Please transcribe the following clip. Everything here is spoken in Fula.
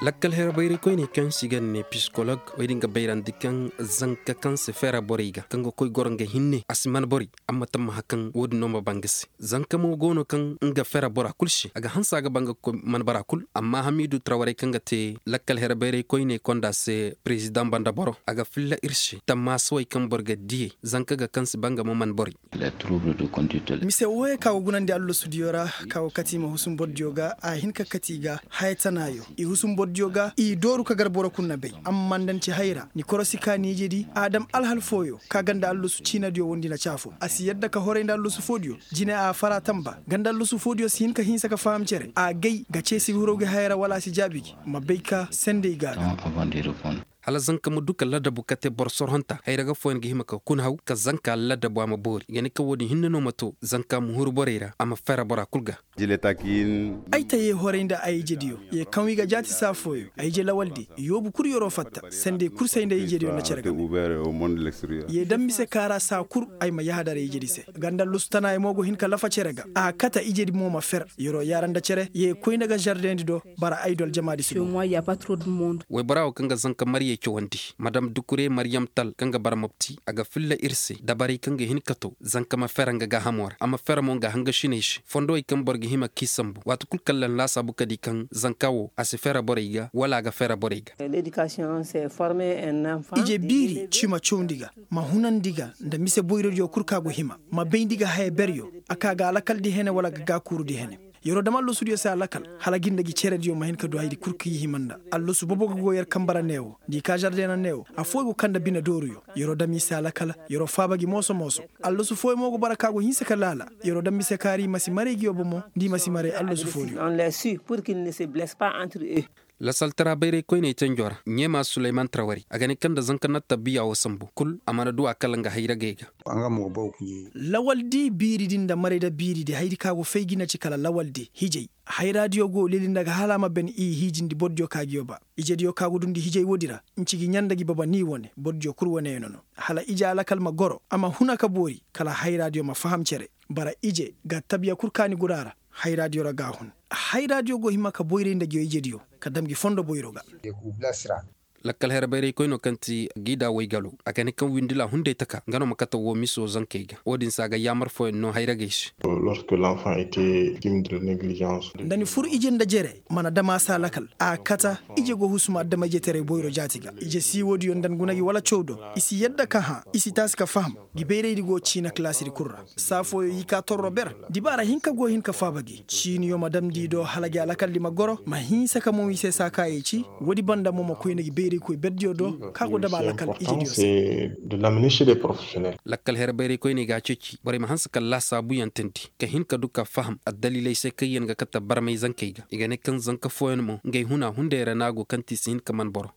lakkal hera bayri koyne kan sigane psychologue waydinga bayrandi kan zanka kan se fera boriga kan go koy goronga hinne asman bori amma tamma hakan wodi no bangasi zanka mo gono kan nga fera bora kulshi aga hansa ga banga ko man bara kul amma hamidu traware kan gate lakkal hera bayri koyne konda se president banda boro aga filla irshi tamma soy kan borga die zanka ga kan se banga mo man bori la trouble de conduite mise woye kawo gunande allo studiora kawo katima husum bodjoga a hinka katiga haytanayo i husum bodjoga i doru ka garboro kunna be ammandanci hayra ni korosika ni jedi adam alhal foyo ka ganda allo su cina dio wondina chafo asi yadda ka horenda allo su fodio jina a fara tamba ganda allo su fodio si hinka hinsa ka famcere a gay gace si huroge hayra wala si jabigi mabbeika sende igada avant de répondre. hala zanka mu duka ladabu kate borsor honta hayraga foen gi himaka kun haw ka zanka ladabu ama bori yani ka wodi hinno mato zanka mu huru borera ama fera bora kulga jile takin ay taye horenda ay jediyo ye kanwiga jati safoyo ay je lawaldi yobu kur yoro fatta sende kur sayda ay jediyo na cerga ouvert au monde de l'extérieur ye dammise kara sa kur ay ma yahadare jedi se gandal lustana ay mogo hinka lafa cerga a kata ijedi moma fer yoro yaranda cere ye koynaga jardin do bara idol jamadi Chez moi, il n'y a pas trop de monde. we barawo kanga zanka mariye wandi madame dukure maryam tal kanga baramopti aga filla irse dabari kanga hinkato zanka ma feranga ga hamor ama feramo nga hanga shinesh fondo ikam borgi hima kisambu watu kulkallan la sabu kadi kan zankawo ase fera boriga wala ga fera boriga. L'éducation, c'est former un enfant. ije biri chima chondiga ma hunandiga nda mise boyro jo kurkago hima ma beindiga hay beryo akaga alakaldi hene wala ga kurudi hene yoro dama allo studio sa lakal hala gindagi ceredi ma hen ka do haydi kurki himanda allo su bobo go yer kambara newo di ka jardin newo a fogo kanda bina doruyo yoro dami sa lakal yoro fabagi moso allo su foy mogo baraka go hinse kalala yoro dami se kari masi mare gi obomo di masi mare allo su foyo On les suit pour qu'ils ne se blessent pas entre eux. la saltara bayre koyne tanjora nyema suleiman trawari agani kanda zanka natta biya wasambu kul amana du akalanga hayra gega anga mo bawku lawaldi biri dinda mare da biri de haydi kago feygina cikala lawaldi hijey hay radio go lelindaga halama ben i hijindi bodjo kagiyo ba ijediyo kago dundi hijey wodira incigi nyandagi baba ni wone bodjo kurwone nono hala ija ala kalma goro ama hunaka bori kala hay radio ma fahamcere bara ije ga tabiya kurkani gurara hay radio ra gahun hay radio go himaka boyre nda giyo ijediyo kadamgi fondo boyroga ku blasra lakkal hera bayre koyno kanti gida waygalo agani kan windila hunde taka ngano makata wo miso zankega wodin saga yamar fo no hayra geish lorsque l'enfant était victime de négligence ndani fur ijenda jere mana dama sa lakal a kata ije go husuma dama jetere boyro jatiga ije si wodi yon dan gunagi wala chowdo isi yedda ka ha isi taska faham di beyre di go china classe di kurra safo yi ka torro ber di bara hinka go hinka fabagi chini yo madam di do halagi alakal di magoro ma hinsa ka mo wise saka yici wodi banda mo koynagi ko beddio do kago daba lakal ije c'est de l'amener chez les professionnels lakkal hera bayre koyne ga ceci bari ma hansa kala sabu yantanti ka hinka duka faham addalilai sai kayen ga kata barmai zankaiga igane kan zanka foyen mo ngai huna hundera nago kanti sin kaman boro